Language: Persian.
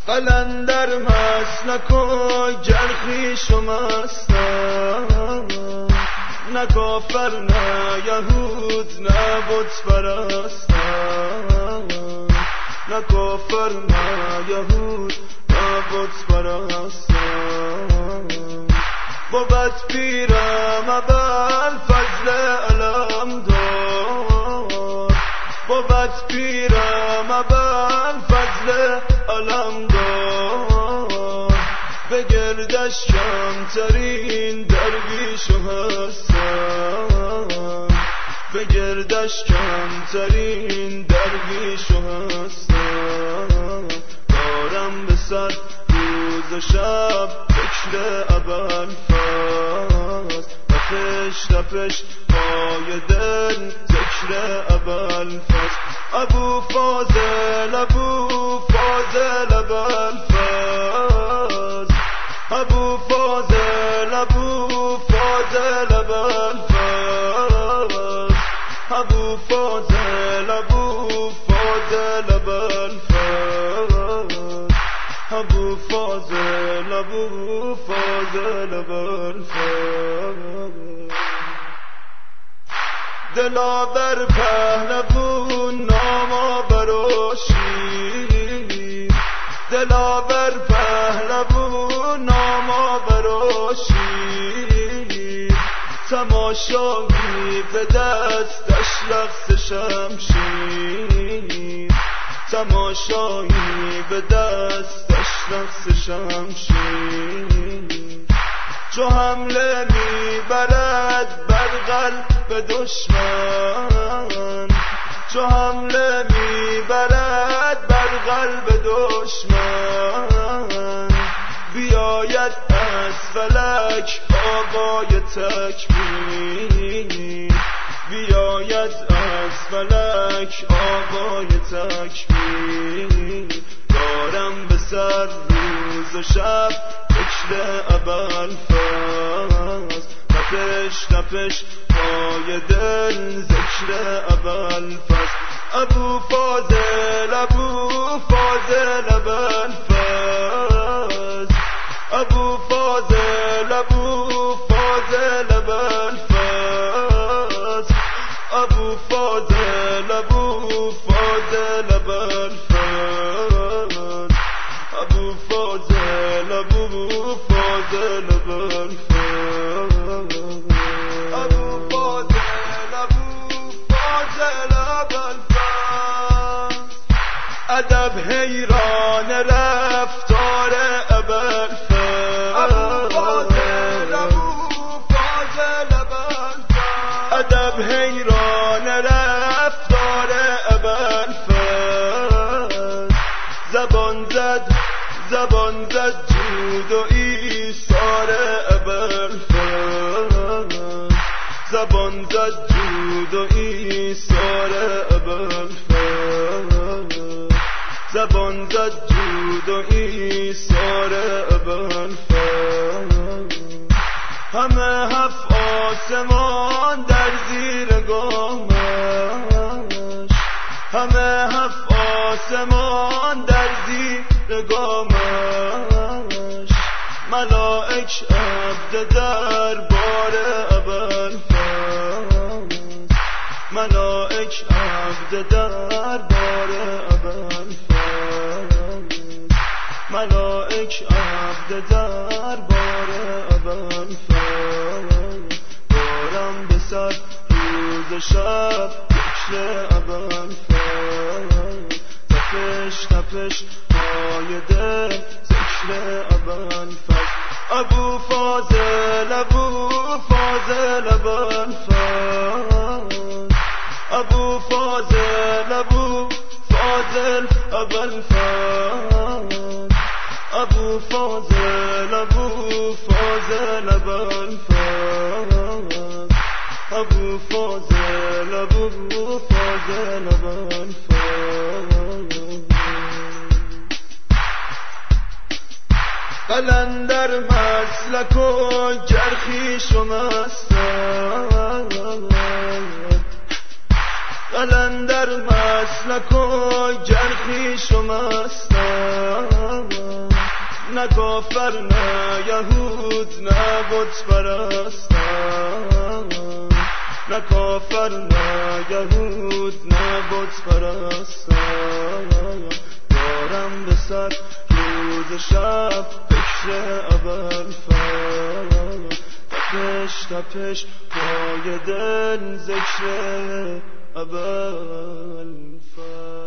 قلندر مسلک و جرخیش و مستم، نه کافر نه یهود نه بت پرستم، نه کافر نه یهود نه بت پرستم. بود پیرم اول فضل علمدار، بود پیرم اول فضل علمدار، به گردش کمترین درویش و هستم، به گردش کمترین درویش و هستم. دارم به سر روز و شب فکر ابوالفضل، تپش تپش پای دل ذکر ابوالفضل. ابو فاضل ابو فاضل ابوالفضل، ابو فاضل ابو فاضل ابوالفضل، ابو فاضل ابو فاضل ابوالفضل، ابو فاضل ابو فاضل ابوالفضل. دلاور پهلوون نامآور و شیر، دلاور پهلوون نامآور و شیر، تماشایی به دستش رقص شمشیر، تماشایی به دستش رقص شمشیر. چو حمله میبرد بر قلب دشمن، چو حمله میبرد بر قلب دشمن، بیاید از فلک آقای تکبیر، بیاید از فلک آقای تکبیر. دارم به سر روز و شب فکر ابوالفضل، تپش تپش پای دل ذکر ابوالفضل. ابو فاضل ابو فاضل ابوالفضل، ابو فاضل ابو فاضل ابوالفضل، ابو فاضل ابو فاضل ابوالفضل، ابو فاضل ابو فاضل ابوالفضل، ابو فاضل ابو فاضل ابوالفضل. ادب حیران رفتار ابوالفضل، ابو فاضل ابو فاضل ابوالفضل. ادب حیران رفتار ابوالفضل، زبان زد جود و ایثار ابوالفضل، زبان زد جود و ایثار ابوالفضل، زبان زد جود و ایثار ابوالفضل. همه هفت آسمان در زیر گامش، همه هفت آسمان در زیر گامش، ملائک عبد دربار ابوالفضل، ملائک عبد دربار ابوالفضل، ملائک عبد دربار ابوالفضل. دارم به سر روز و شب فکر ابوالفضل، تپش تپش پای دل ذکر ابوالفضل. ابو فاضل ابو فاضل ابوالفضل، ابو فاضل ابو فاضل ابوالفضل، ابو فاضل ابو فاضل ابوالفضل، ابو فاضل ابو فاضل ابوالفضل. قلندر مسلک و جرخیش و مستم، قلندر مسلک و جرخیش و مستم، نه کافر نه یهود نه بت پرستم، نه کافر نه یهود نه بت پرستم. دارم به سر روز شب فکر ابوالفضل، تپش تپش پای دل ذکر ابوالفضل.